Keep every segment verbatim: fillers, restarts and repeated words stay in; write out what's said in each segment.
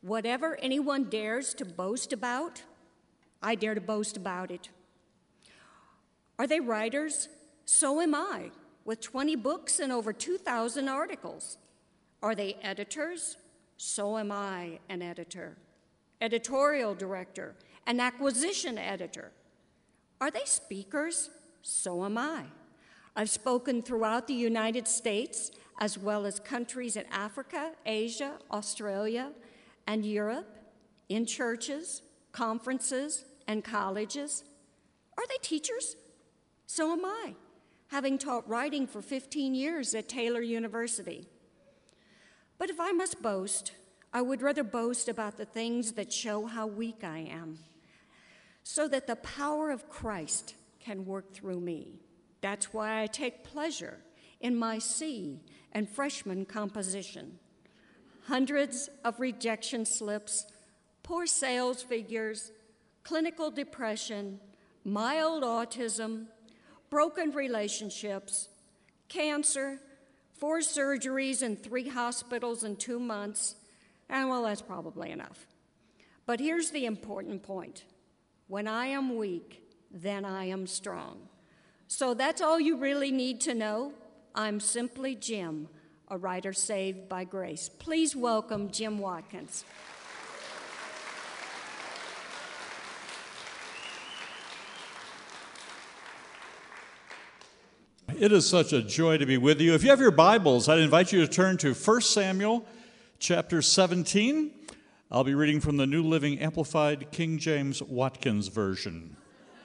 Whatever anyone dares to boast about, I dare to boast about it. Are they writers? So am I, with twenty books and over two thousand articles. Are they editors? So am I an editor, editorial director, an acquisition editor. Are they speakers? So am I. I've spoken throughout the United States, as well as countries in Africa, Asia, Australia, and Europe, in churches, conferences, and colleges. Are they teachers? So am I, having taught writing for fifteen years at Taylor University. But if I must boast, I would rather boast about the things that show how weak I am, so that the power of Christ can work through me. That's why I take pleasure in my C and freshman composition. Hundreds of rejection slips, poor sales figures, clinical depression, mild autism, broken relationships, cancer, four surgeries in three hospitals in two months, and well, that's probably enough. But here's the important point. When I am weak, then I am strong. So that's all you really need to know. I'm simply Jim, a writer saved by grace. Please welcome Jim Watkins. It is such a joy to be with you. If you have your Bibles, I'd invite you to turn to First Samuel chapter seventeen. I'll be reading from the New Living Amplified King James Watkins version.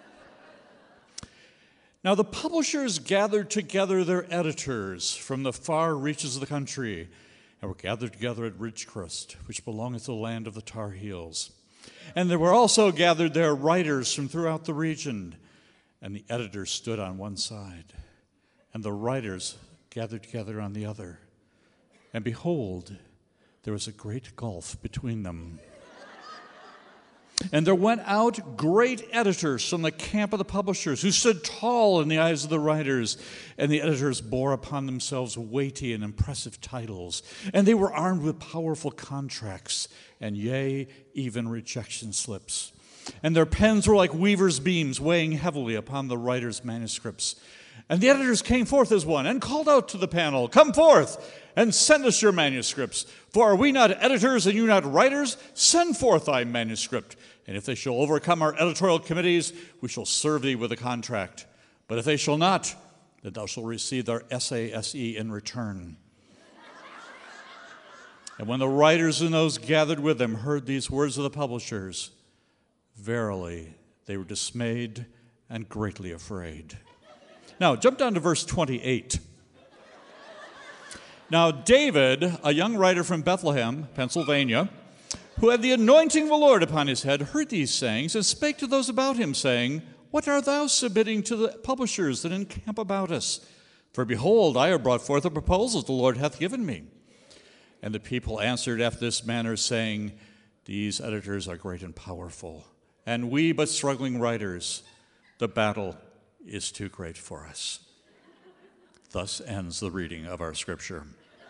Now the publishers gathered together their editors from the far reaches of the country, and were gathered together at Ridgecrest, which belongeth to the land of the Tar Heels. And there were also gathered there writers from throughout the region, and the editors stood on one side, and the writers gathered together on the other. And behold, there was a great gulf between them. And there went out great editors from the camp of the publishers, who stood tall in the eyes of the writers. And the editors bore upon themselves weighty and impressive titles. And they were armed with powerful contracts, and yea, even rejection slips. And their pens were like weavers' beams, weighing heavily upon the writers' manuscripts. And the editors came forth as one, and called out to the panel, "Come forth, and send us your manuscripts. For are we not editors, and you not writers? Send forth thy manuscript. And if they shall overcome our editorial committees, we shall serve thee with a contract. But if they shall not, then thou shalt receive their S A S E in return." And when the writers and those gathered with them heard these words of the publishers, verily they were dismayed and greatly afraid. Now, jump down to verse twenty-eight. Now, David, a young writer from Bethlehem, Pennsylvania, who had the anointing of the Lord upon his head, heard these sayings and spake to those about him, saying, "What art thou submitting to the publishers that encamp about us? For behold, I have brought forth a proposal the Lord hath given me." And the people answered after this manner, saying, "These editors are great and powerful, and we but struggling writers. The battle is too great for us." Thus ends the reading of our scripture.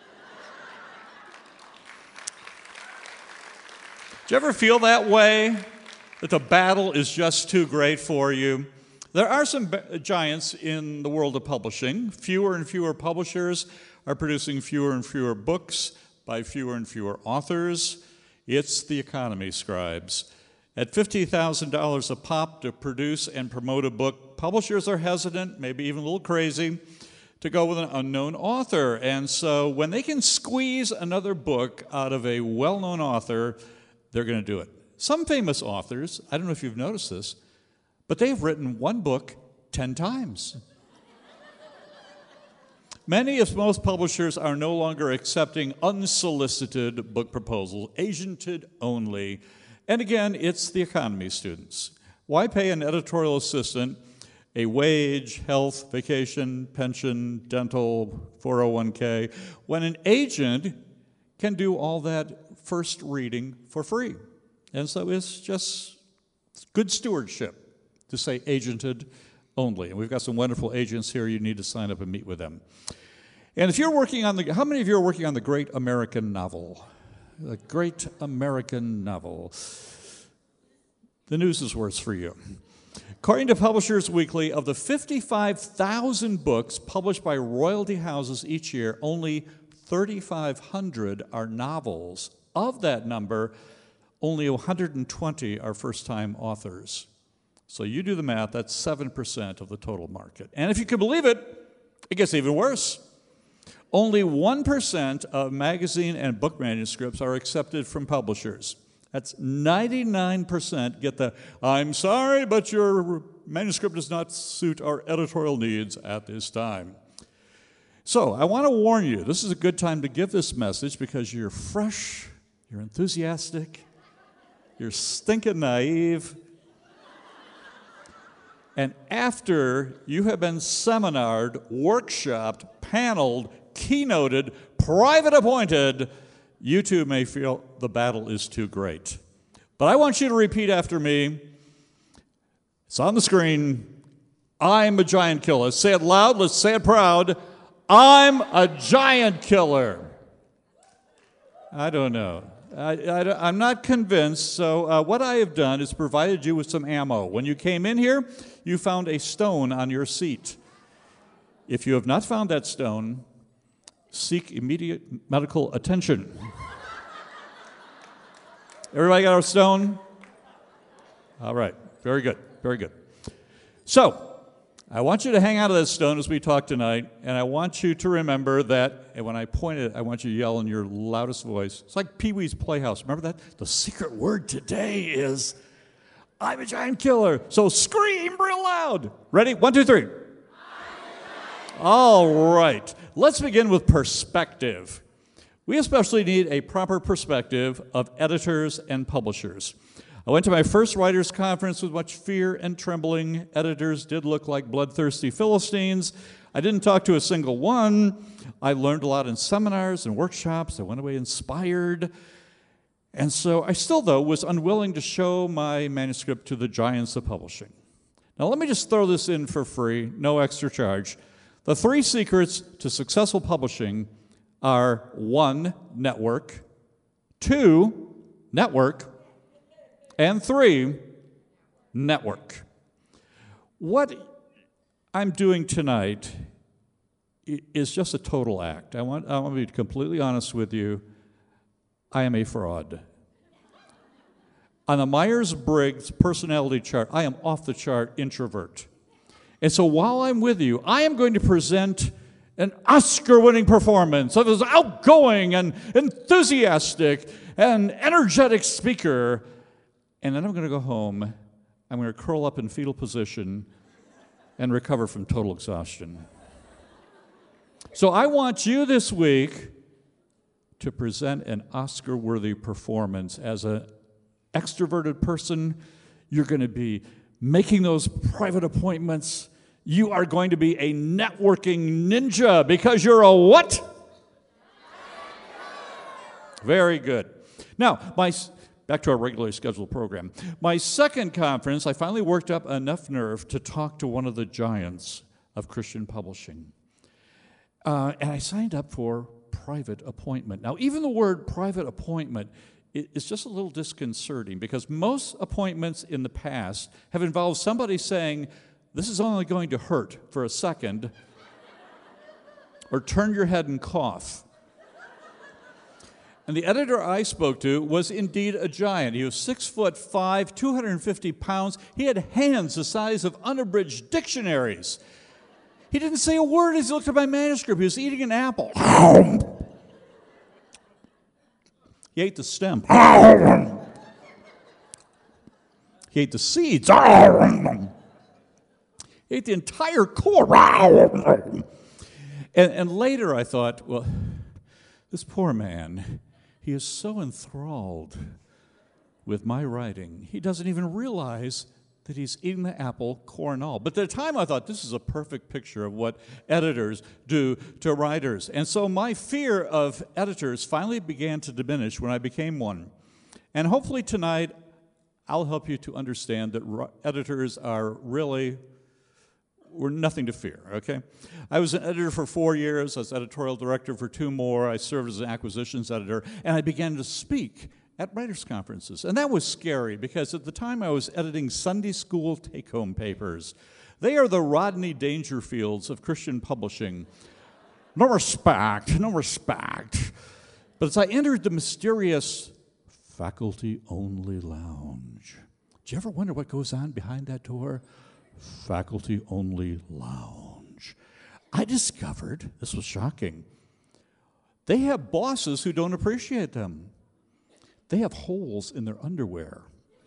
Do you ever feel that way? That the battle is just too great for you? There are some giants in the world of publishing. Fewer and fewer publishers are producing fewer and fewer books by fewer and fewer authors. It's the economy scribes. At fifty thousand dollars a pop to produce and promote a book, publishers are hesitant, maybe even a little crazy, to go with an unknown author. And so when they can squeeze another book out of a well-known author, they're going to do it. Some famous authors, I don't know if you've noticed this, but they've written one book ten times. Many, if most publishers, are no longer accepting unsolicited book proposals, agented only. And again, it's the economy students. Why pay an editorial assistant a wage, health, vacation, pension, dental, four oh one k, when an agent can do all that first reading for free? And so it's just good stewardship to say agented only. And we've got some wonderful agents here. You need to sign up and meet with them. And if you're working on the, how many of you are working on the great American novel? a great American novel. The news is worse for you. According to Publishers Weekly, of the fifty-five thousand books published by royalty houses each year, only thirty-five hundred are novels. Of that number, only one hundred twenty are first-time authors. So you do the math, that's seven percent of the total market. And if you can believe it, it gets even worse. Only one percent of magazine and book manuscripts are accepted from publishers. That's ninety-nine percent get the, I'm sorry, but your manuscript does not suit our editorial needs at this time. So I want to warn you, this is a good time to give this message because you're fresh, you're enthusiastic, you're stinking naive, and after you have been seminared, workshopped, paneled, keynoted, private appointed, you too may feel the battle is too great. But I want you to repeat after me. It's on the screen. I'm a giant killer. Say it loud. Let's say it proud. I'm a giant killer. I don't know. I, I, I'm not convinced. So uh, what I have done is provided you with some ammo. When you came in here, you found a stone on your seat. If you have not found that stone, seek immediate medical attention. Everybody got our stone? All right. Very good. Very good. So, I want you to hang out of that stone as we talk tonight, and I want you to remember that, and when I point it, I want you to yell in your loudest voice. It's like Pee-wee's Playhouse. Remember that? The secret word today is, I'm a giant killer. So scream real loud. Ready? One, two, three. All right. Let's begin with perspective. We especially need a proper perspective of editors and publishers. I went to my first writers' conference with much fear and trembling. Editors did look like bloodthirsty Philistines. I didn't talk to a single one. I learned a lot in seminars and workshops. I went away inspired. And so I still, though, was unwilling to show my manuscript to the giants of publishing. Now, let me just throw this in for free, no extra charge. The three secrets to successful publishing are one, network, two, network, and three, network. What I'm doing tonight is just a total act. I want, I want to be completely honest with you. I am a fraud. On the Myers-Briggs personality chart, I am off the chart introvert. And so while I'm with you, I am going to present an Oscar-winning performance of an outgoing and enthusiastic and energetic speaker. And then I'm going to go home. I'm going to curl up in fetal position and recover from total exhaustion. So I want you this week to present an Oscar-worthy performance. As an extroverted person, you're going to be making those private appointments. You are going to be a networking ninja because you're a what? Very good. Now, my back to our regularly scheduled program. My second conference, I finally worked up enough nerve to talk to one of the giants of Christian publishing. Uh, and I signed up for private appointment. Now, even the word private appointment is just a little disconcerting because most appointments in the past have involved somebody saying, this is only going to hurt for a second, or turn your head and cough. And the editor I spoke to was indeed a giant. He was six foot five, two hundred fifty pounds. He had hands the size of unabridged dictionaries. He didn't say a word as he looked at my manuscript. He was eating an apple. He ate the stem. He ate the seeds. He ate the entire core. And, and later I thought, well, this poor man, he is so enthralled with my writing, he doesn't even realize that he's eating the apple, core and all. But at the time I thought this is a perfect picture of what editors do to writers. And so my fear of editors finally began to diminish when I became one. And hopefully tonight I'll help you to understand that editors are really we're nothing to fear, okay? I was an editor for four years. I was editorial director for two more. I served as an acquisitions editor, and I began to speak at writers' conferences. And that was scary because at the time I was editing Sunday school take-home papers. They are the Rodney Dangerfields of Christian publishing. No respect, no respect. But as I entered the mysterious faculty-only lounge, do you ever wonder what goes on behind that door? Faculty-only lounge. I discovered, this was shocking, they have bosses who don't appreciate them. They have holes in their underwear.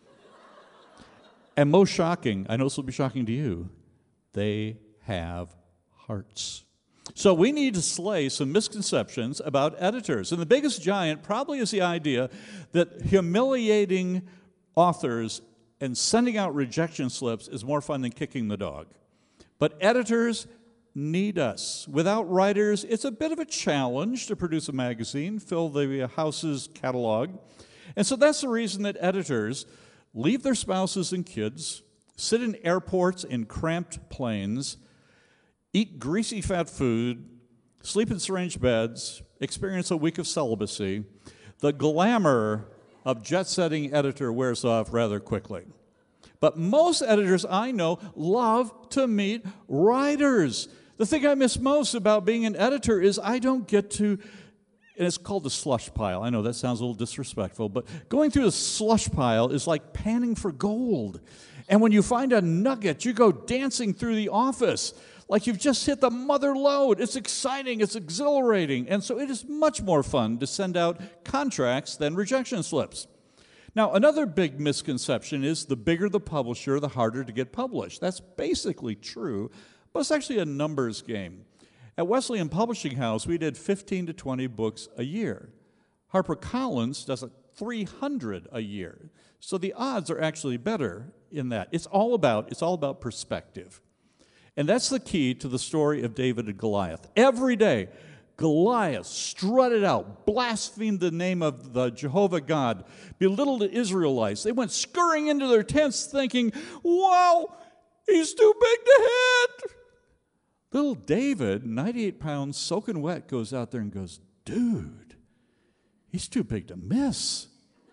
And most shocking, I know this will be shocking to you, they have hearts. So we need to slay some misconceptions about editors. And the biggest giant probably is the idea that humiliating authors and sending out rejection slips is more fun than kicking the dog. But editors need us. Without writers, it's a bit of a challenge to produce a magazine, fill the house's catalog. And so that's the reason that editors leave their spouses and kids, sit in airports in cramped planes, eat greasy fat food, sleep in syringe beds, experience a week of celibacy. The glamour of jet-setting editor wears off rather quickly. But most editors I know love to meet writers. The thing I miss most about being an editor is I don't get to, and it's called the slush pile. I know that sounds a little disrespectful, but going through the slush pile is like panning for gold. And when you find a nugget, you go dancing through the office like you've just hit the mother lode. It's exciting, it's exhilarating, and so it is much more fun to send out contracts than rejection slips. Now, another big misconception is the bigger the publisher, the harder to get published. That's basically true, but it's actually a numbers game. At Wesleyan Publishing House, we did fifteen to twenty books a year. HarperCollins does three hundred a year. So the odds are actually better in that. It's all about, it's all about perspective. And that's the key to the story of David and Goliath. Every day, Goliath strutted out, blasphemed the name of the Jehovah God, belittled the Israelites. They went scurrying into their tents thinking, wow, he's too big to hit. Little David, ninety-eight pounds, soaking wet, goes out there and goes, dude, he's too big to miss.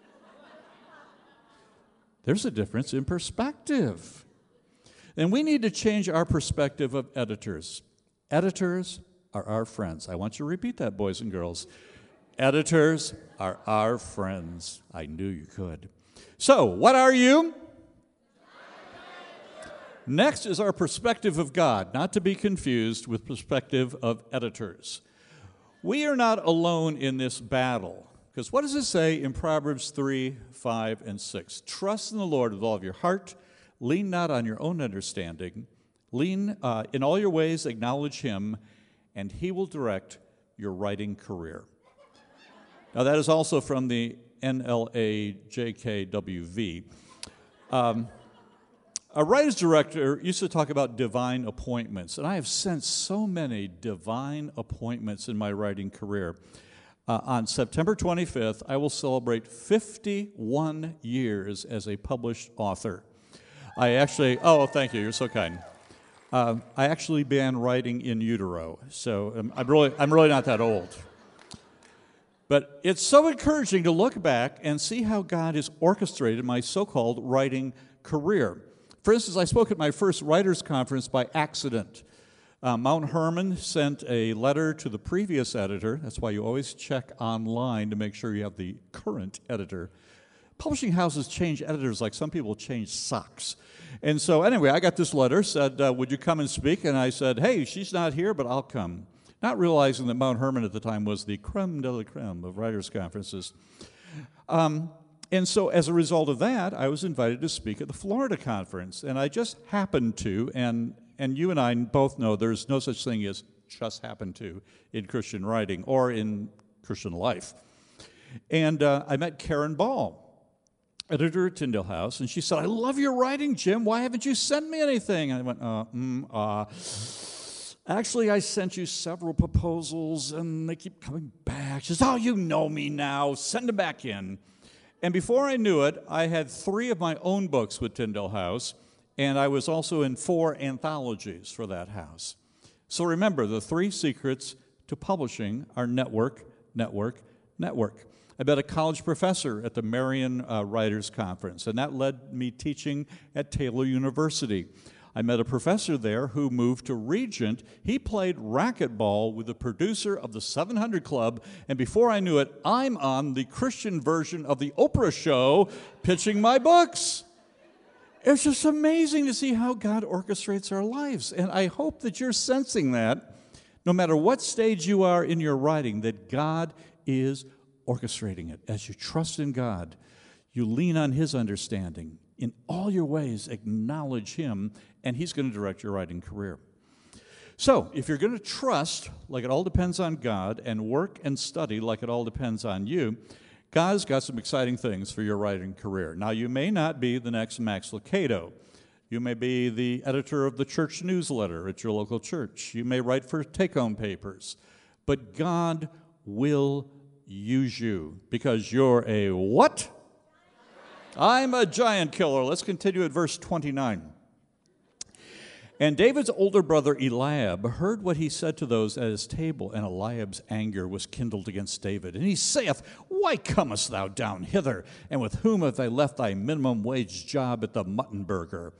There's a difference in perspective. And we need to change our perspective of editors. Editors are our friends. I want you to repeat that, boys and girls. Editors are our friends. I knew you could. So, what are you? Next is our perspective of God, not to be confused with perspective of editors. We are not alone in this battle. Because what does it say in Proverbs three, five, and six? Trust in the Lord with all of your heart. Lean not on your own understanding. Lean uh, in all your ways, acknowledge him, and he will direct your writing career. Now, that is also from the N L A J K W V. Um, a writer's director used to talk about divine appointments, and I have sensed so many divine appointments in my writing career. Uh, on September twenty-fifth, I will celebrate fifty-one years as a published author. I actually, oh, thank you, you're so kind. Uh, I actually began writing in utero, so um, I'm really, I'm really not that old. But it's so encouraging to look back and see how God has orchestrated my so-called writing career. For instance, I spoke at my first writers' conference by accident. Uh, Mount Hermon sent a letter to the previous editor. That's why you always check online to make sure you have the current editor. Publishing houses change editors like some people change socks. And so anyway, I got this letter, said, uh, would you come and speak? And I said, hey, she's not here, but I'll come. Not realizing that Mount Hermon at the time was the creme de la creme of writers' conferences. Um, and so as a result of that, I was invited to speak at the Florida conference. And I just happened to, and And you and I both know there's no such thing as just happen to in Christian writing or in Christian life. And uh, I met Karen Ball, editor at Tyndale House, and she said, I love your writing, Jim. Why haven't you sent me anything? And I went, uh, mm, uh. Actually, I sent you several proposals, and they keep coming back. She says, oh, you know me now. Send them back in. And before I knew it, I had three of my own books with Tyndale House, and I was also in four anthologies for that house. So remember, the three secrets to publishing are network, network, network. I met a college professor at the Marion uh, Writers Conference, and that led me teaching at Taylor University. I met a professor there who moved to Regent. He played racquetball with the producer of the seven hundred Club, and before I knew it, I'm on the Christian version of the Oprah show pitching my books. It's just amazing to see how God orchestrates our lives, and I hope that you're sensing that, no matter what stage you are in your writing, that God is orchestrating it. As you trust in God, you lean on His understanding. In all your ways, acknowledge Him, and He's going to direct your writing career. So, if you're going to trust like it all depends on God, and work and study like it all depends on you, God's got some exciting things for your writing career. Now, you may not be the next Max Lucado. You may be the editor of the church newsletter at your local church. You may write for take-home papers. But God will use you because you're a what? I'm a giant killer. Let's continue at verse twenty-nine. And David's older brother Eliab heard what he said to those at his table, and Eliab's anger was kindled against David. And he saith, Why comest thou down hither? And with whom have they left thy minimum wage job at the mutton burger?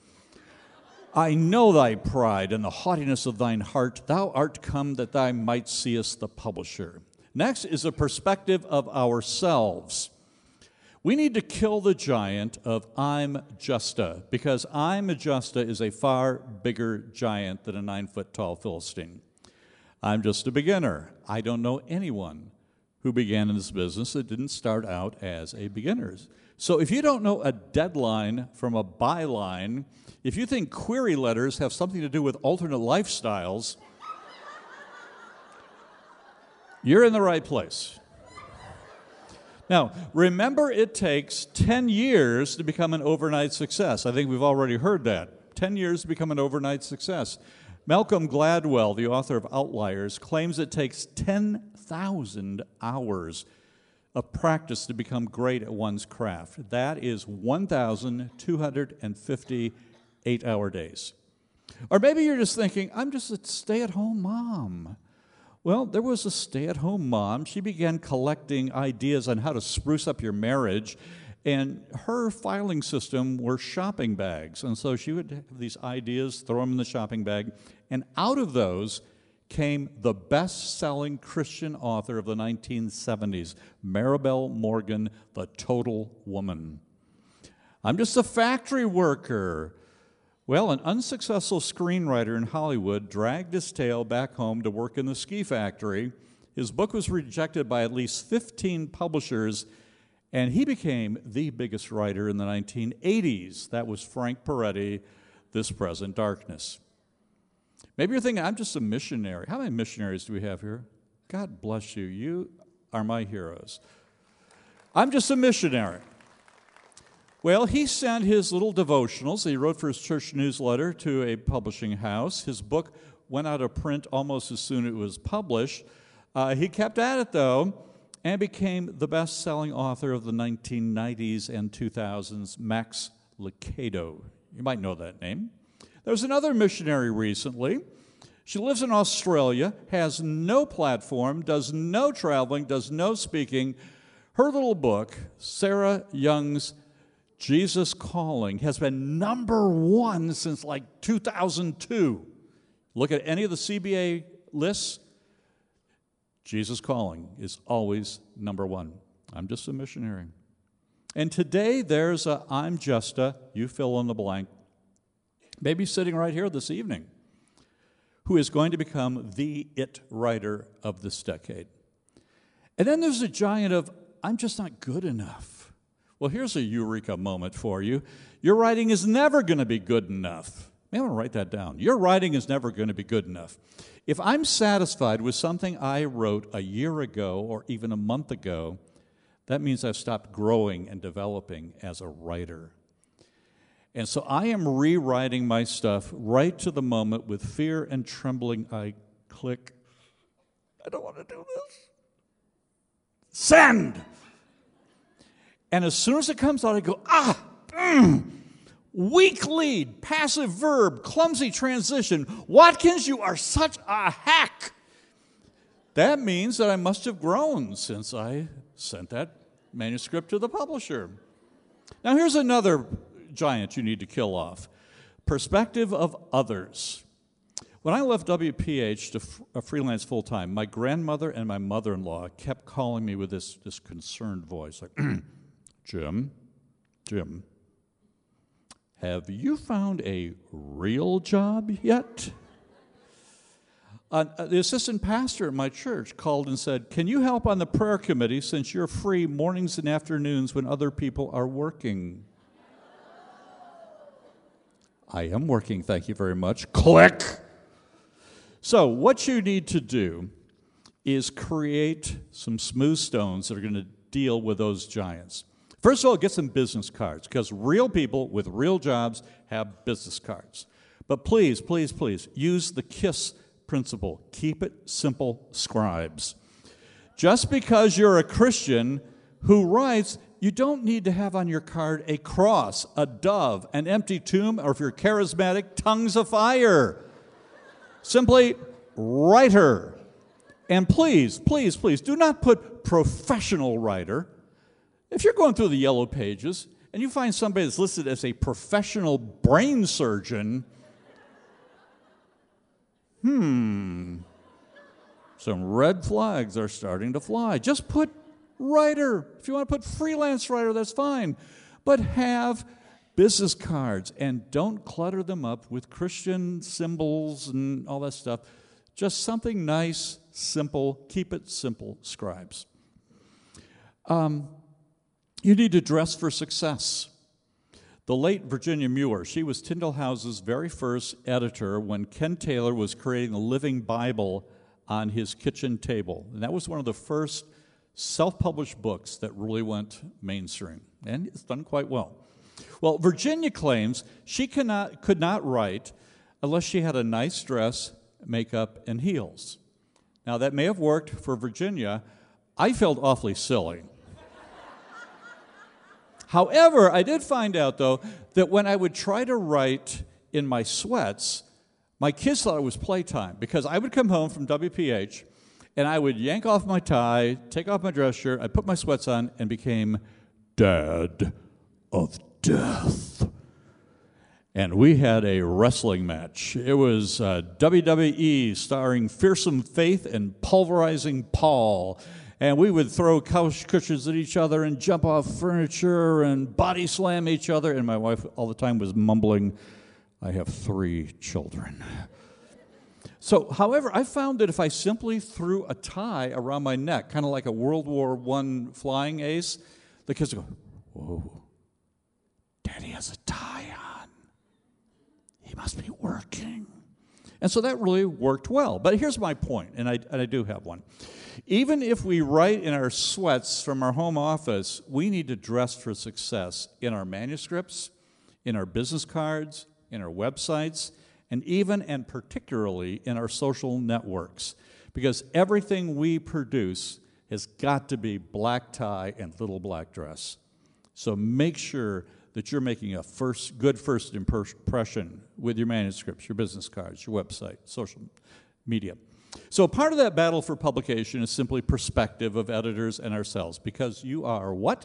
I know thy pride and the haughtiness of thine heart. Thou art come that thou might seest the publisher. Next is a perspective of ourselves. We need to kill the giant of I'm Justa, because I'm Justa is a far bigger giant than a nine-foot-tall Philistine. I'm just a beginner. I don't know anyone who began in this business that didn't start out as a beginner. So if you don't know a deadline from a byline, if you think query letters have something to do with alternate lifestyles, you're in the right place. Now, remember, it takes ten years to become an overnight success. I think we've already heard that. ten years to become an overnight success. Malcolm Gladwell, the author of Outliers, claims it takes ten thousand hours of practice to become great at one's craft. That is one thousand two hundred fifty eight-hour days. Or maybe you're just thinking, I'm just a stay-at-home mom. Well, there was a stay-at-home mom. She began collecting ideas on how to spruce up your marriage, and her filing system were shopping bags. And so she would have these ideas, throw them in the shopping bag, and out of those came the best-selling Christian author of the nineteen seventies, Maribel Morgan, The Total Woman. I'm just a factory worker. Well, an unsuccessful screenwriter in Hollywood dragged his tail back home to work in the ski factory. His book was rejected by at least fifteen publishers, and he became the biggest writer in the nineteen eighties. That was Frank Peretti, This Present Darkness. Maybe you're thinking, I'm just a missionary. How many missionaries do we have here? God bless you. You are my heroes. I'm just a missionary. Well, he sent his little devotionals that he wrote for his church newsletter to a publishing house. His book went out of print almost as soon as it was published. Uh, he kept at it, though, and became the best-selling author of the nineteen nineties and two thousands, Max Lucado. You might know that name. There was another missionary recently. She lives in Australia, has no platform, does no traveling, does no speaking. Her little book, Sarah Young's Jesus Calling, has been number one since like two thousand two. Look at any of the C B A lists. Jesus Calling is always number one. I'm just a missionary. And today there's a I'm just a, you fill in the blank, maybe sitting right here this evening, who is going to become the it writer of this decade. And then there's a giant of I'm just not good enough. Well, here's a eureka moment for you. Your writing is never going to be good enough. May want to write that down. Your writing is never going to be good enough. If I'm satisfied with something I wrote a year ago or even a month ago, that means I've stopped growing and developing as a writer. And so I am rewriting my stuff right to the moment with fear and trembling. I click. I don't want to do this. Send! And as soon as it comes out, I go, ah, mm, Weak lead, passive verb, clumsy transition. Watkins, you are such a hack. That means that I must have grown since I sent that manuscript to the publisher. Now here's another giant you need to kill off. Perspective of others. When I left W P H to f- a freelance full-time, my grandmother and my mother-in-law kept calling me with this, this concerned voice, like, Jim, Jim, have you found a real job yet? Uh, the assistant pastor at my church called and said, can you help on the prayer committee since you're free mornings and afternoons when other people are working? I am working, thank you very much. Click! So what you need to do is create some smooth stones that are going to deal with those giants. First of all, get some business cards, because real people with real jobs have business cards. But please, please, please, use the KISS principle. Keep it simple, scribes. Just because you're a Christian who writes, you don't need to have on your card a cross, a dove, an empty tomb, or if you're charismatic, tongues of fire. Simply, writer. And please, please, please, do not put professional writer. If you're going through the yellow pages and you find somebody that's listed as a professional brain surgeon, hmm, some red flags are starting to fly. Just put writer. If you want to put freelance writer, that's fine. But have business cards and don't clutter them up with Christian symbols and all that stuff. Just something nice, simple, keep it simple, scribes. Um, you need to dress for success. The late Virginia Muir, she was Tyndale House's very first editor when Ken Taylor was creating the Living Bible on his kitchen table. And that was one of the first self-published books that really went mainstream. And it's done quite well. Well, Virginia claims she cannot, could not write unless she had a nice dress, makeup, and heels. Now, that may have worked for Virginia. I felt awfully silly. However, I did find out, though, that when I would try to write in my sweats, my kids thought it was playtime, because I would come home from W P H, and I would yank off my tie, take off my dress shirt, I'd put my sweats on, and became Dad of Death. And we had a wrestling match. It was uh, W W E starring Fearsome Faith and Pulverizing Paul. And we would throw couch cushions at each other and jump off furniture and body slam each other. And my wife all the time was mumbling, I have three children. So, however, I found that if I simply threw a tie around my neck, kind of like a World War One flying ace, the kids would go, whoa, Daddy has a tie on. He must be working. And so that really worked well. But here's my point, and I, and I do have one. Even if we write in our sweats from our home office, we need to dress for success in our manuscripts, in our business cards, in our websites, and even and particularly in our social networks. Because everything we produce has got to be black tie and little black dress. So make sure that you're making a first good first impression with your manuscripts, your business cards, your website, social media. So part of that battle for publication is simply perspective of editors and ourselves, because you are what?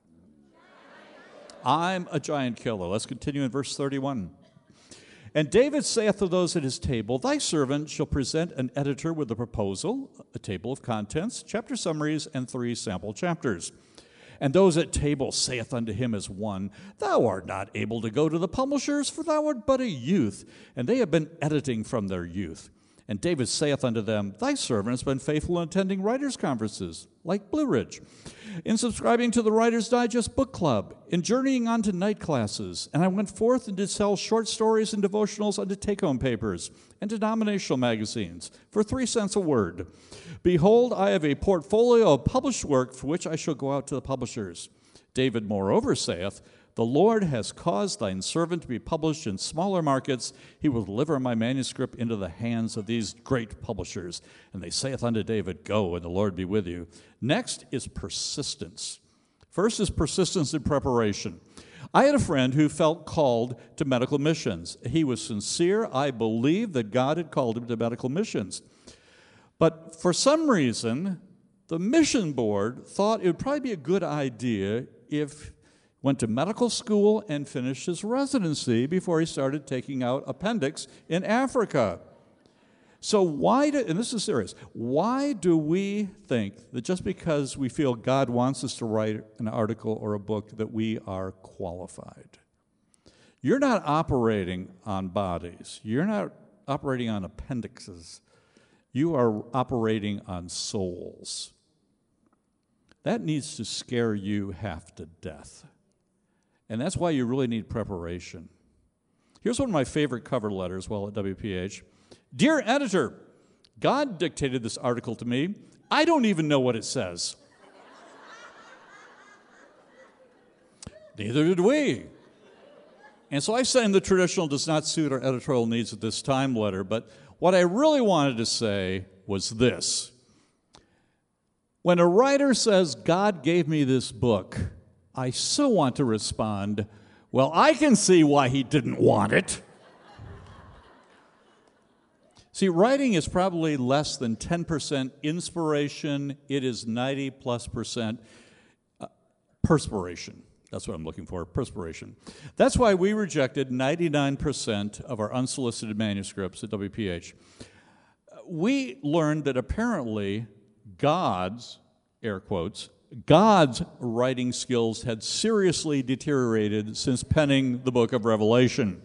I'm a giant killer. Let's continue in verse thirty-one. And David saith to those at his table, Thy servant shall present an editor with a proposal, a table of contents, chapter summaries, and three sample chapters. And those at table saith unto him as one, Thou art not able to go to the publishers, for thou art but a youth, and they have been editing from their youth. And David saith unto them, Thy servant has been faithful in attending writers' conferences, like Blue Ridge, in subscribing to the Writer's Digest book club, in journeying on to night classes. And I went forth and did sell short stories and devotionals unto take-home papers and denominational magazines for three cents a word. Behold, I have a portfolio of published work for which I shall go out to the publishers. David moreover saith, The Lord has caused thine servant to be published in smaller markets. He will deliver my manuscript into the hands of these great publishers. And they saith unto David, Go, and the Lord be with you. Next is persistence. First is persistence in preparation. I had a friend who felt called to medical missions. He was sincere. I believed that God had called him to medical missions. But for some reason, the mission board thought it would probably be a good idea if he went to medical school and finished his residency before he started taking out appendix in Africa. So why do, and this is serious, why do we think that just because we feel God wants us to write an article or a book that we are qualified? You're not operating on bodies. You're not operating on appendixes. You are operating on souls. That needs to scare you half to death. And that's why you really need preparation. Here's one of my favorite cover letters while at W P H. Dear editor, God dictated this article to me. I don't even know what it says. Neither did we. And so I sent him the traditional does not suit our editorial needs at this time letter, but what I really wanted to say was this. When a writer says, God gave me this book, I so want to respond, well, I can see why he didn't want it. See, writing is probably less than ten percent inspiration. It is ninety plus percent uh, perspiration. That's what I'm looking for, perspiration. That's why we rejected ninety-nine percent of our unsolicited manuscripts at W P H. We learned that apparently God's, air quotes, God's writing skills had seriously deteriorated since penning the book of Revelation.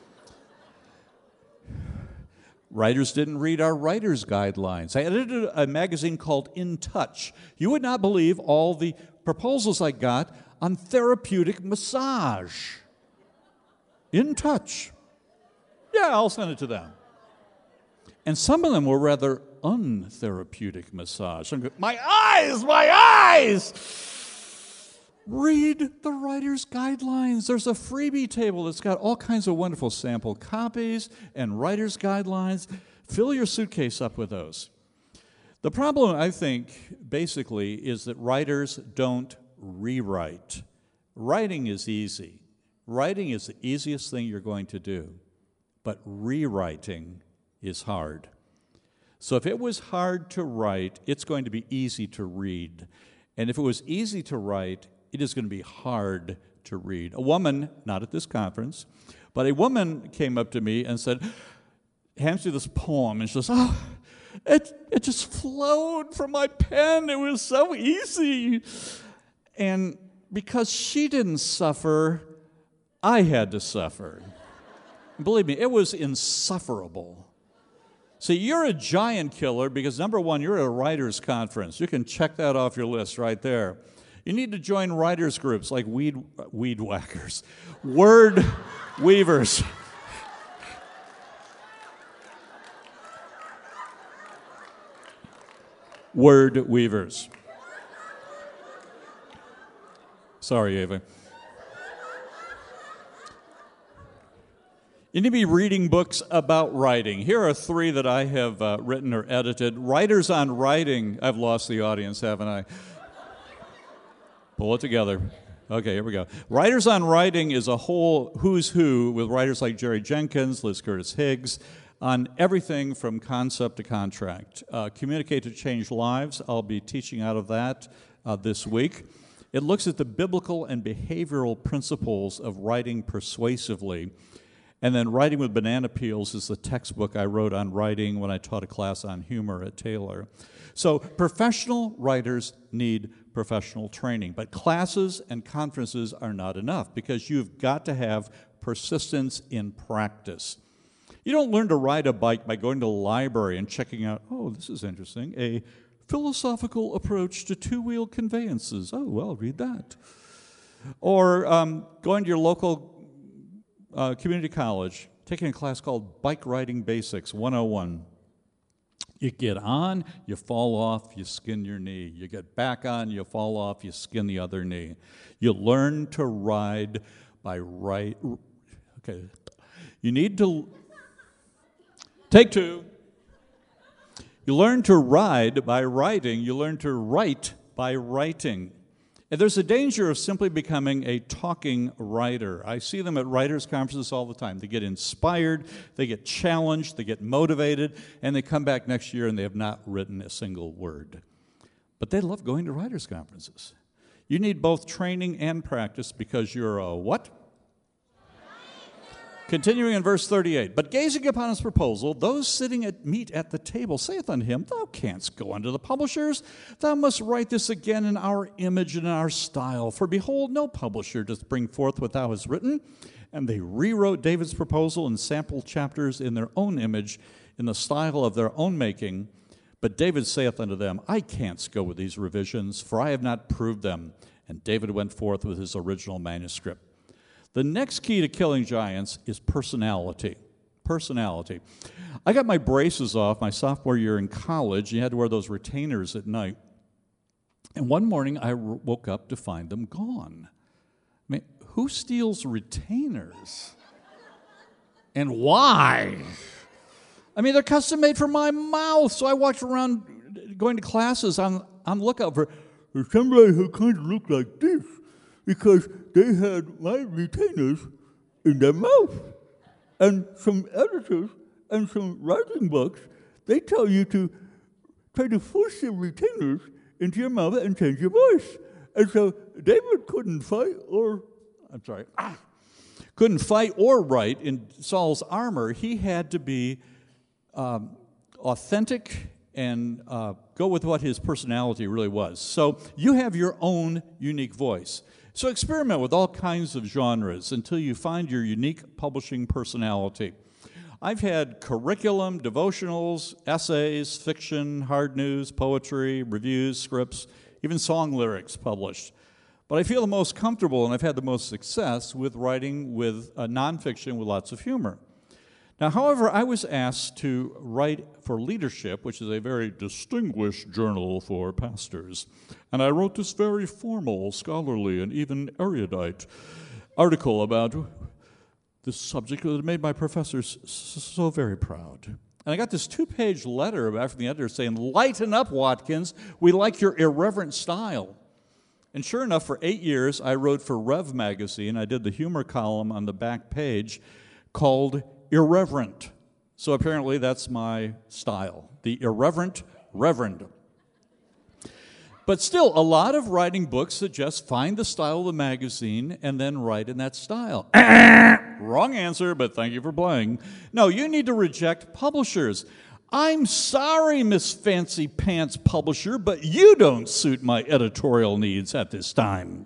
Writers didn't read our writer's guidelines. I edited a magazine called In Touch. You would not believe all the proposals I got on therapeutic massage. In Touch. Yeah, I'll send it to them. And some of them were rather untherapeutic massage. My eyes, my eyes! Read the writer's guidelines. There's a freebie table that's got all kinds of wonderful sample copies and writer's guidelines. Fill your suitcase up with those. The problem, I think, basically, is that writers don't rewrite. Writing is easy. Writing is the easiest thing you're going to do. But rewriting is hard. So if it was hard to write, it's going to be easy to read. And if it was easy to write, it is going to be hard to read. A woman, not at this conference, but a woman came up to me and said, hands me this poem, and she says, oh, it, it just flowed from my pen. It was so easy. And because she didn't suffer, I had to suffer. Believe me, it was insufferable. See, you're a giant killer because, number one, you're at a writers' conference. You can check that off your list right there. You need to join writers' groups like weed, weed whackers, word weavers. Word weavers. Sorry, Ava. You need to be reading books about writing. Here are three that I have uh, written or edited. Writers on Writing. I've lost the audience, haven't I? Pull it together. Okay, here we go. Writers on Writing is a whole who's who with writers like Jerry Jenkins, Liz Curtis Higgs, on everything from concept to contract. Uh, Communicate to Change Lives. I'll be teaching out of that uh, this week. It looks at the biblical and behavioral principles of writing persuasively. And then Writing with Banana Peels is the textbook I wrote on writing when I taught a class on humor at Taylor. So professional writers need professional training, but classes and conferences are not enough because you've got to have persistence in practice. You don't learn to ride a bike by going to the library and checking out, oh, this is interesting, a philosophical approach to two-wheel conveyances. Oh, well, read that. Or um, going to your local Uh, community college, taking a class called Bike Riding Basics one oh one. You get on, you fall off, you skin your knee. You get back on, you fall off, you skin the other knee. You learn to ride by right. Okay. You need to take two. You learn to ride by writing. You learn to write by writing. And there's a danger of simply becoming a talking writer. I see them at writers' conferences all the time. They get inspired, they get challenged, they get motivated, and they come back next year and they have not written a single word. But they love going to writers' conferences. You need both training and practice because you're a what? Continuing in verse thirty-eight, but gazing upon his proposal, those sitting at meat at the table saith unto him, Thou canst go unto the publishers, thou must write this again in our image and in our style. For behold, no publisher doth bring forth what thou hast written. And they rewrote David's proposal in sample chapters in their own image, in the style of their own making. But David saith unto them, I canst go with these revisions, for I have not proved them. And David went forth with his original manuscript. The next key to killing giants is personality. Personality. I got my braces off my sophomore year in college. You had to wear those retainers at night. And one morning I woke up to find them gone. I mean, who steals retainers? And why? I mean, they're custom made for my mouth. So I walked around going to classes on, on lookout for somebody who kind of looked like this, because they had my retainers in their mouth. And some editors and some writing books, they tell you to try to force the retainers into your mouth and change your voice. And so David couldn't fight or, I'm sorry, ah, couldn't fight or write in Saul's armor. He had to be um, authentic and uh, go with what his personality really was. So you have your own unique voice. So experiment with all kinds of genres until you find your unique publishing personality. I've had curriculum, devotionals, essays, fiction, hard news, poetry, reviews, scripts, even song lyrics published. But I feel the most comfortable and I've had the most success with writing with uh, nonfiction with lots of humor. Now, however, I was asked to write for Leadership, which is a very distinguished journal for pastors. And I wrote this very formal, scholarly, and even erudite article about this subject that made my professors so very proud. And I got this two-page letter back from the editor saying, lighten up, Watkins. We like your irreverent style. And sure enough, for eight years, I wrote for Rev magazine. I did the humor column on the back page called Irreverent. So apparently that's my style, the irreverent reverend. But still, a lot of writing books suggest find the style of the magazine and then write in that style. Wrong answer, but thank you for playing. No, you need to reject publishers. I'm sorry, Miss Fancy Pants Publisher, but you don't suit my editorial needs at this time.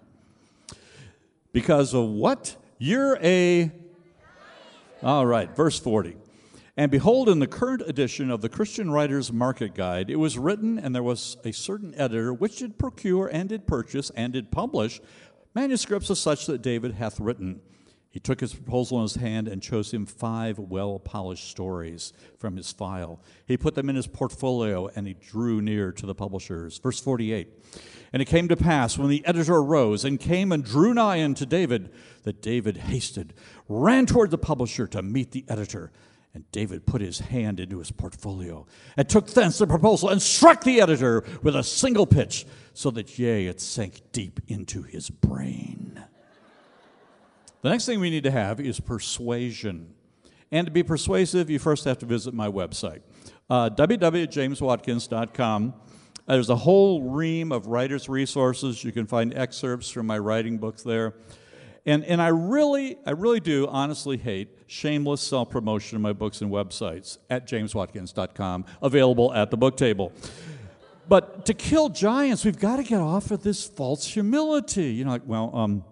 Because of what? You're a... All right, verse forty. And behold, in the current edition of the Christian Writers Market Guide, it was written, and there was a certain editor which did procure and did purchase and did publish manuscripts of such that David hath written. He took his proposal in his hand and chose him five well-polished stories from his file. He put them in his portfolio, and he drew near to the publishers. Verse forty-eight. And it came to pass, when the editor arose and came and drew nigh unto David, that David hasted, ran toward the publisher to meet the editor. And David put his hand into his portfolio, and took thence the proposal, and struck the editor with a single pitch, so that, yea, it sank deep into his brain. The next thing we need to have is persuasion. And to be persuasive, you first have to visit my website, uh, w w w dot james watkins dot com. There's a whole ream of writers' resources. You can find excerpts from my writing books there. And and I really, I really do honestly hate shameless self-promotion of my books and websites at james watkins dot com, available at the book table. But to kill giants, we've got to get off of this false humility. You know, like, well, um,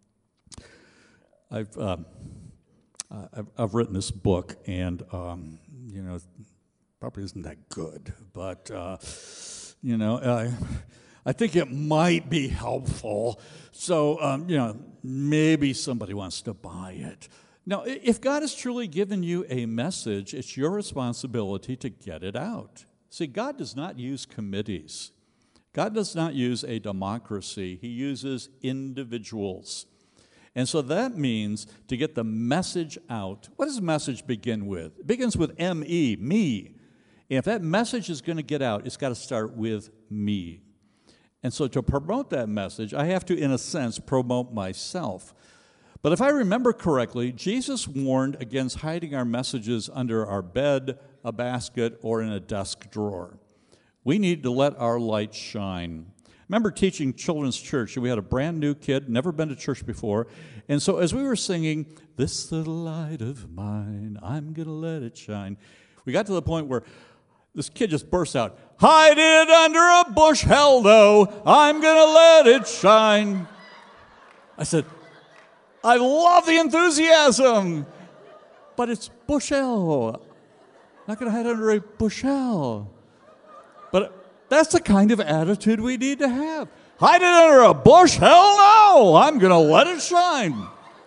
I've, uh, I've I've written this book, and um, you know, probably isn't that good, but uh, you know, I I think it might be helpful. So um, you know, maybe somebody wants to buy it. Now, if God has truly given you a message, it's your responsibility to get it out. See, God does not use committees. God does not use a democracy. He uses individuals. And so that means to get the message out. What does a message begin with? It begins with M E, me. And if that message is going to get out, it's got to start with me. And so to promote that message, I have to, in a sense, promote myself. But if I remember correctly, Jesus warned against hiding our messages under our bed, a basket, or in a desk drawer. We need to let our light shine. I remember teaching children's church, and we had a brand new kid, never been to church before. And so as we were singing, "This little light of mine, I'm going to let it shine," we got to the point where this kid just burst out, "Hide it under a bush, hell no, I'm going to let it shine." I said, I love the enthusiasm, but it's bushel. Not going to hide under a bushel. But that's the kind of attitude we need to have. Hide it under a bush? Hell no, I'm going to let it shine.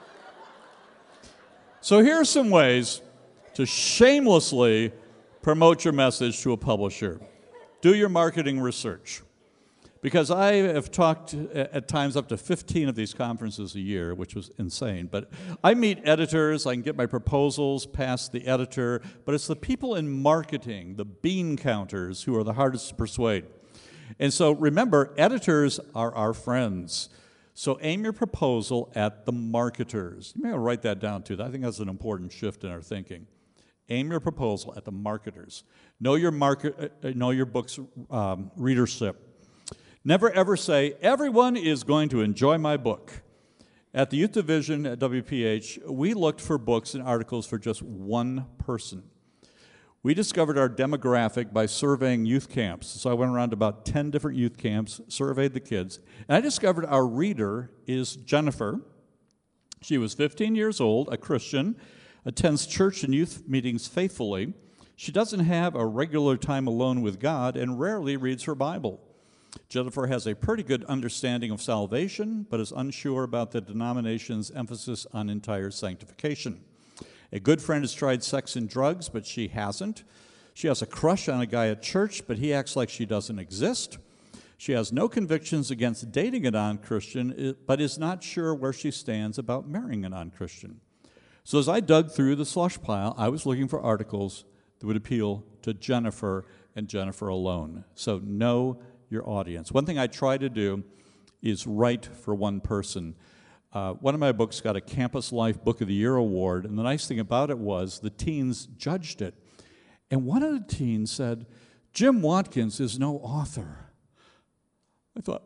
So here are some ways to shamelessly promote your message to a publisher. Do your marketing research. Because I have talked at times up to fifteen of these conferences a year, which was insane. But I meet editors, I can get my proposals past the editor, but it's the people in marketing, the bean counters, who are the hardest to persuade. And so remember, editors are our friends. So aim your proposal at the marketers. You may want to write that down too. I think that's an important shift in our thinking. Aim your proposal at the marketers. Know your market, uh, know your book's um, readership. Never ever say, everyone is going to enjoy my book. At the Youth Division at W P H, we looked for books and articles for just one person. We discovered our demographic by surveying youth camps. So I went around to about ten different youth camps, surveyed the kids, and I discovered our reader is Jennifer. She was fifteen years old, a Christian, attends church and youth meetings faithfully. She doesn't have a regular time alone with God and rarely reads her Bible. Jennifer has a pretty good understanding of salvation, but is unsure about the denomination's emphasis on entire sanctification. A good friend has tried sex and drugs, but she hasn't. She has a crush on a guy at church, but he acts like she doesn't exist. She has no convictions against dating a non-Christian, but is not sure where she stands about marrying a non-Christian. So as I dug through the slush pile, I was looking for articles that would appeal to Jennifer and Jennifer alone. So know your audience. One thing I try to do is write for one person. Uh, one of my books got a Campus Life Book of the Year award, and the nice thing about it was the teens judged it. And one of the teens said, "Jim Watkins is no author." I thought,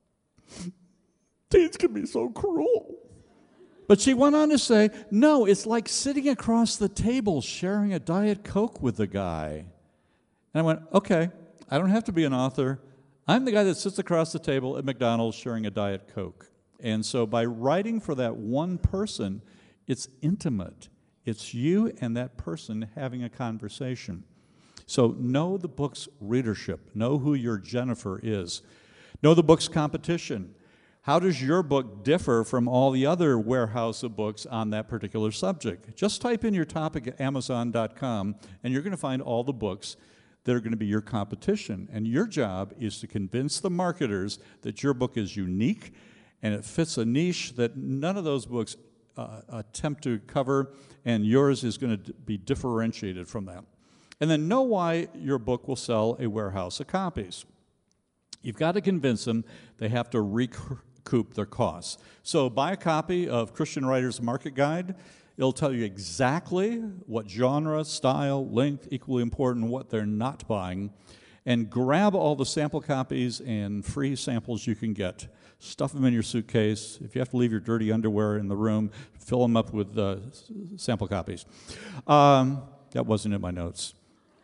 teens can be so cruel. But she went on to say, no, it's like sitting across the table sharing a Diet Coke with the guy. And I went, okay, I don't have to be an author. I'm the guy that sits across the table at McDonald's sharing a Diet Coke. And so by writing for that one person, it's intimate. It's you and that person having a conversation. So know the book's readership. Know who your Jennifer is. Know the book's competition. How does your book differ from all the other warehouse of books on that particular subject? Just type in your topic at amazon dot com, and you're going to find all the books that are going to be your competition. And your job is to convince the marketers that your book is unique and it fits a niche that none of those books uh, attempt to cover, and yours is going to be differentiated from that. And then know why your book will sell a warehouse of copies. You've got to convince them they have to recoup their costs. So buy a copy of Christian Writers Market Guide. It'll tell you exactly what genre, style, length, equally important, what they're not buying. And grab all the sample copies and free samples you can get. Stuff them in your suitcase. If you have to leave your dirty underwear in the room, fill them up with uh, sample copies. Um, that wasn't in my notes.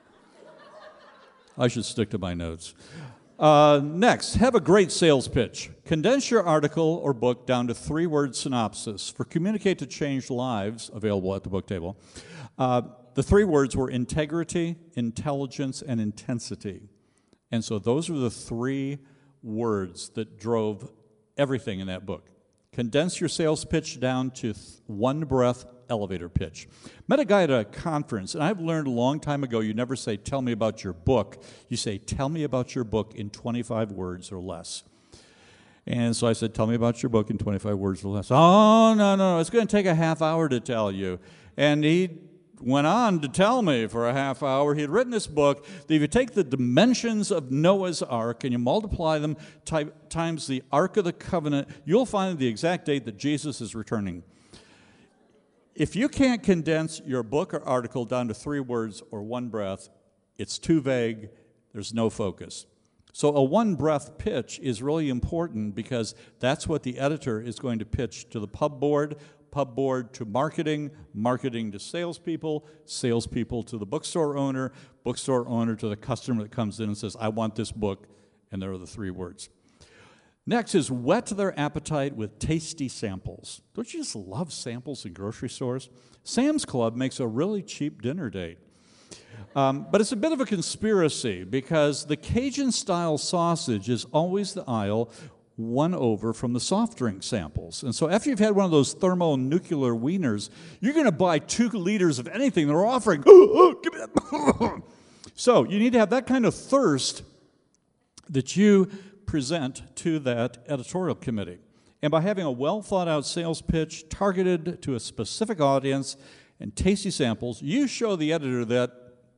I should stick to my notes. Uh, next, have a great sales pitch. Condense your article or book down to three-word synopsis. For Communicate to Change Lives, available at the book table, uh, the three words were integrity, intelligence, and intensity. And so those were the three words that drove everything in that book. Condense your sales pitch down to th- one breath elevator pitch. Met a guy at a conference, and I've learned a long time ago, you never say, tell me about your book. You say, tell me about your book in twenty-five words or less. And so I said, tell me about your book in twenty-five words or less. Oh, no, no, no, it's going to take a half hour to tell you. And he went on to tell me for a half hour he had written this book that if you take the dimensions of Noah's Ark and you multiply them ty- times the Ark of the Covenant, you'll find the exact date that Jesus is returning. If you can't condense your book or article down to three words or one breath, it's too vague, there's no focus. So a one-breath pitch is really important because that's what the editor is going to pitch to the pub board, pub board to marketing, marketing to salespeople, salespeople to the bookstore owner, bookstore owner to the customer that comes in and says, I want this book, and there are the three words. Next is whet their appetite with tasty samples. Don't you just love samples in grocery stores? Sam's Club makes a really cheap dinner date. Um, but it's a bit of a conspiracy because the Cajun-style sausage is always the aisle one over from the soft drink samples. And so after you've had one of those thermonuclear wieners, you're going to buy two liters of anything they're offering. Oh, oh, give me that. So you need to have that kind of thirst that you present to that editorial committee. And by having a well-thought-out sales pitch targeted to a specific audience and tasty samples, you show the editor that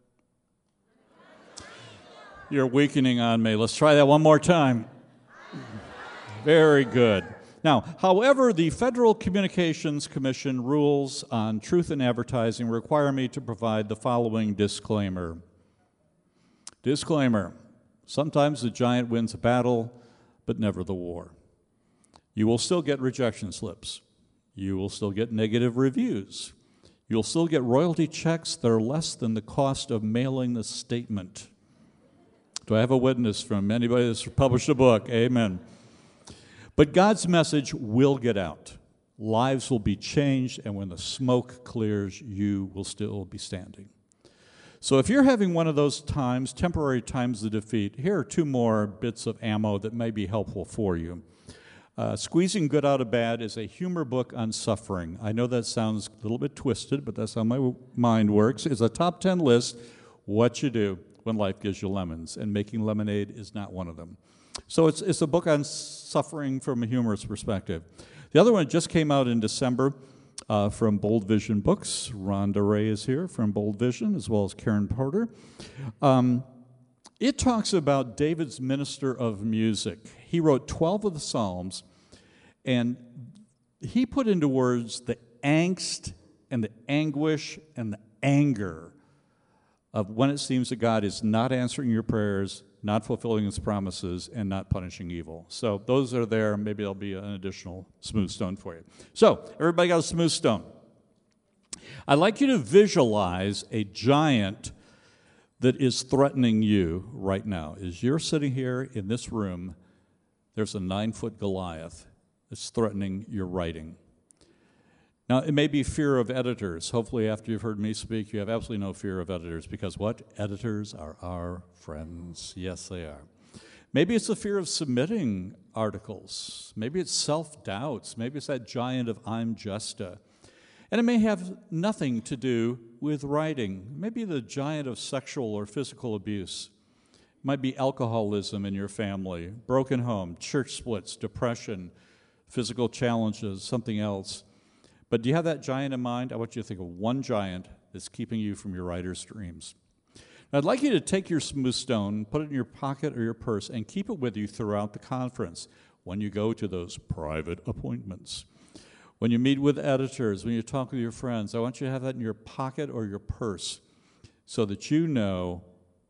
you're weakening on me. Let's try that one more time. Very good. Now, however, the Federal Communications Commission rules on truth in advertising require me to provide the following disclaimer. Disclaimer. Sometimes the giant wins a battle, but never the war. You will still get rejection slips. You will still get negative reviews. You'll still get royalty checks that are less than the cost of mailing the statement. Do I have a witness from anybody that's published a book? Amen. But God's message will get out. Lives will be changed, and when the smoke clears, you will still be standing. So if you're having one of those times, temporary times of defeat, here are two more bits of ammo that may be helpful for you. Uh, Squeezing Good Out of Bad is a humor book on suffering. I know that sounds a little bit twisted, but that's how my mind works. It's a top ten list, what you do when life gives you lemons, and making lemonade is not one of them. So it's it's a book on suffering from a humorous perspective. The other one just came out in December uh, from Bold Vision Books. Rhonda Ray is here from Bold Vision, as well as Karen Porter. Um, it talks about David's minister of music. He wrote twelve of the Psalms, and he put into words the angst and the anguish and the anger of when it seems that God is not answering your prayers, not fulfilling his promises, and not punishing evil. So those are there. Maybe there'll be an additional smooth stone for you. So everybody got a smooth stone. I'd like you to visualize a giant that is threatening you right now. As you're sitting here in this room, there's a nine-foot Goliath that's threatening your writing. Now, it may be fear of editors. Hopefully, after you've heard me speak, you have absolutely no fear of editors, because what? Editors are our friends. Yes, they are. Maybe it's the fear of submitting articles. Maybe it's self-doubts. Maybe it's that giant of I'm Justa. And it may have nothing to do with writing. Maybe the giant of sexual or physical abuse. It might be alcoholism in your family, broken home, church splits, depression, physical challenges, something else. But do you have that giant in mind? I want you to think of one giant that's keeping you from your writer's dreams. Now, I'd like you to take your smooth stone, put it in your pocket or your purse, and keep it with you throughout the conference when you go to those private appointments. When you meet with editors, when you talk with your friends, I want you to have that in your pocket or your purse so that you know.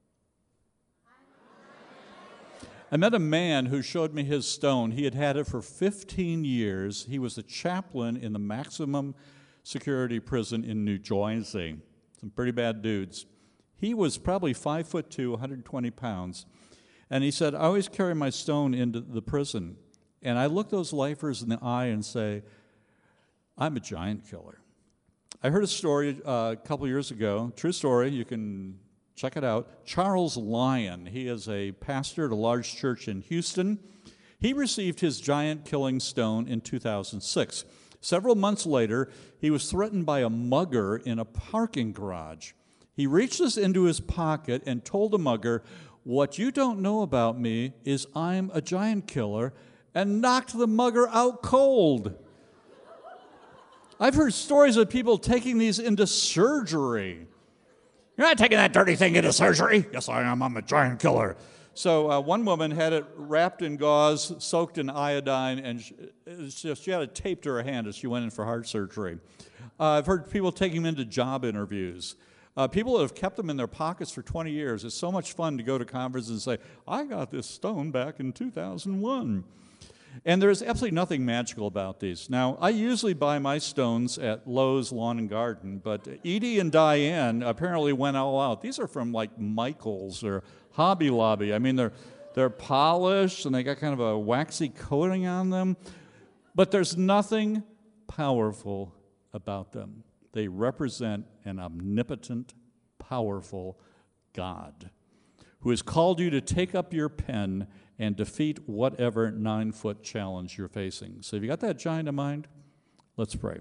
I met a man who showed me his stone. He had had it for fifteen years. He was a chaplain in the maximum security prison in New Jersey. Some pretty bad dudes. He was probably five foot two, one hundred twenty pounds. And he said, I always carry my stone into the prison. And I look those lifers in the eye and say, I'm a giant killer. I heard a story uh, a couple years ago, true story, you can check it out. Charles Lyon, he is a pastor at a large church in Houston. He received his giant killing stone in two thousand six. Several months later, he was threatened by a mugger in a parking garage. He reaches into his pocket and told the mugger, what you don't know about me is I'm a giant killer, and knocked the mugger out cold. I've heard stories of people taking these into surgery. You're not taking that dirty thing into surgery. Yes, I am. I'm a giant killer. So uh, one woman had it wrapped in gauze, soaked in iodine, and she, just, she had it taped to her hand as she went in for heart surgery. Uh, I've heard people taking them into job interviews. Uh, people that have kept them in their pockets for twenty years. It's so much fun to go to conferences and say, I got this stone back in two thousand one. And there's absolutely nothing magical about these. Now, I usually buy my stones at Lowe's Lawn and Garden, but Edie and Diane apparently went all out. These are from like Michael's or Hobby Lobby. I mean, they're they're polished and they got kind of a waxy coating on them, but there's nothing powerful about them. They represent an omnipotent, powerful God who has called you to take up your pen and defeat whatever nine-foot challenge you're facing. So have you got that giant in mind? Let's pray.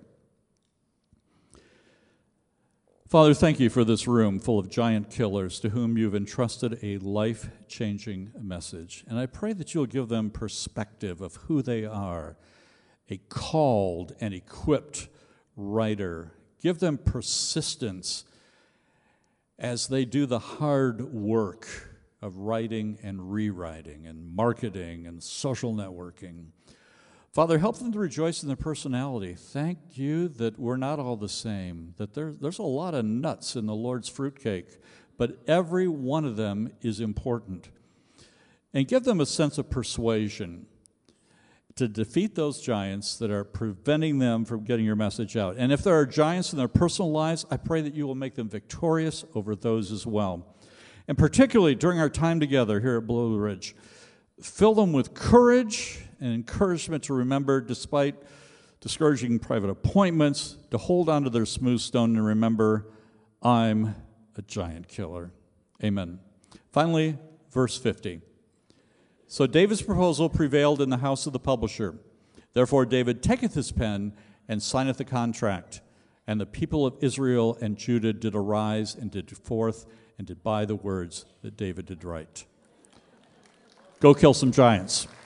Father, thank you for this room full of giant killers to whom you've entrusted a life-changing message. And I pray that you'll give them perspective of who they are, a called and equipped writer. Give them persistence as they do the hard work of writing and rewriting and marketing and social networking. Father, help them to rejoice in their personality. Thank you that we're not all the same, that there, there's a lot of nuts in the Lord's fruitcake, but every one of them is important. And give them a sense of persuasion to defeat those giants that are preventing them from getting your message out. And if there are giants in their personal lives, I pray that you will make them victorious over those as well. And particularly during our time together here at Blue Ridge, fill them with courage and encouragement to remember, despite discouraging private appointments, to hold on to their smooth stone and remember, I'm a giant killer. Amen. Finally, verse fifty. So David's proposal prevailed in the house of the publisher. Therefore David taketh his pen and signeth the contract. And the people of Israel and Judah did arise and did forth and did buy the words that David did write. Go kill some giants.